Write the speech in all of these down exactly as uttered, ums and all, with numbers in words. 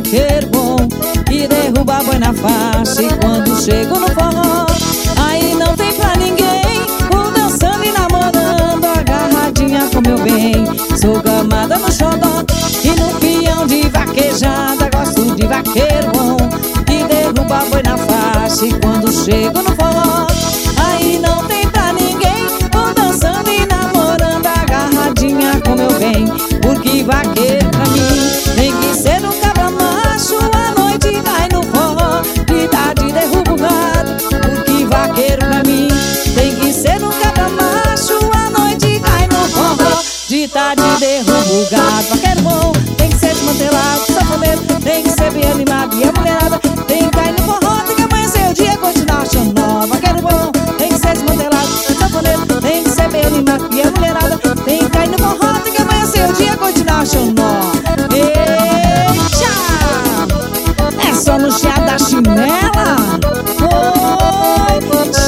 vaqueiro bom que derruba boi na faixa. E quando chego no forró, aí não tem pra ninguém. Vou dançando e namorando, agarradinha com meu bem. Sou gamada no xodó e no peão de vaquejada. Gosto de vaqueiro bom que derruba boi na faixa. E quando chego no forró, aí não tem pra ninguém. Vou dançando e namorando, agarradinha com meu bem. Porque vaqueiro pra mim tem que ser um cabra macho. A noite cai no forró, de tarde derruba o gado. Porque vaqueiro pra mim tem que ser um cabra macho. A noite cai no forró, de tarde derruba o gado. Vaqueiro bom tem que ser desmantelado, sanfoneiro tem que ser bem animado. E a mulherada tem que cair no forró, tem que amanhecer o dia e continuar achando nó. Vaqueiro bom tem que ser desmantelado, sanfoneiro tem que ser bem animado. E a mulherada tem que cair no forró, tem que amanhecer o dia e continuar achando nó. Eita! É só no chiado da chinela. Oi!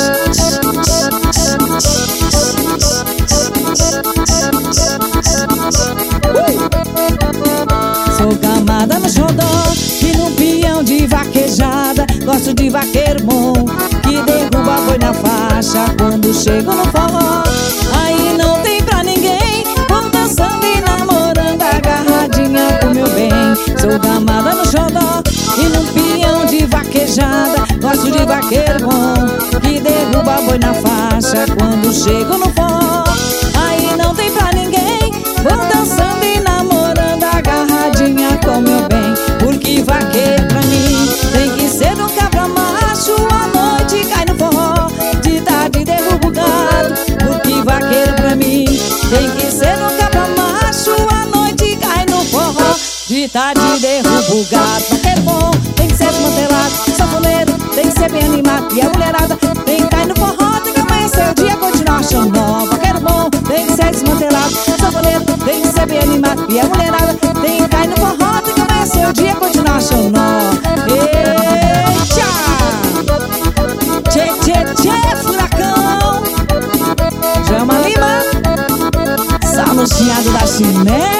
Sou gamada no xodó e no peão de vaquejada. Gosto de vaqueiro bom que derruba boi na faixa. Quando chego no forró, aí não tem pra ninguém. Vou dançando e namorando, agarradinha com meu bem. Sou gamada no xodó e no peão de vaquejada. Gosto de vaqueiro bom que derruba boi na faixa. Quando chego no forró, aí não tem pra ninguém. Vou dançando e namorando, agarradinha com meu bem. Porque vaqueiro pra mim tem que ser um cabra macho. A noite cai no forró, de tarde derruba o gado. Porque vaqueiro pra mim tem que ser um cabra macho. A noite cai no forró, de tarde derruba o gado. Vaqueiro bom tem que ser desmantelado, sanfoneiro tem que ser bem animado. E a mulherada tem que cair no forró, tem que amanhecer o dia e continuar achando nó. Vaqueiro bom tem que ser desmantelado, sanfoneiro tem que ser bem animado. E a mulherada tem que cair no forró, tem que amanhecer o dia e continuar achando nó. Eita! Tchê, tchê, tchê, furacão. Chama Lima, só no chiado da chinela.